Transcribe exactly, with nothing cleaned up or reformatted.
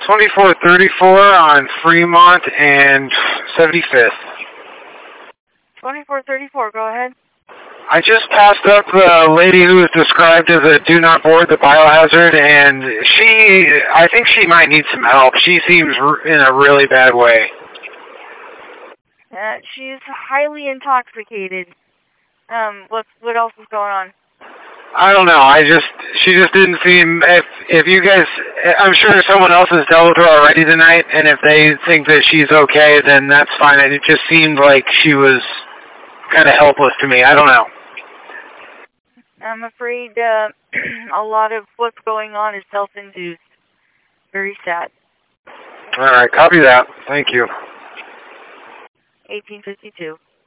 twenty-four thirty-four on Fremont and seventy-fifth. twenty-four thirty-four, go ahead. I just passed up the lady who was described as a do not board the biohazard, and she, I think she might need some help. She seems in a really bad way. Uh, she's highly intoxicated. Um, what, what else is going on? I don't know. I just, she just didn't seem, if, if you guys, I'm sure someone else has dealt with her already tonight, and if they think that she's okay, then that's fine. It just seemed like she was kind of helpless to me. I don't know. I'm afraid uh, a lot of what's going on is self-induced. Very sad. All right, copy that. Thank you. eighteen fifty-two.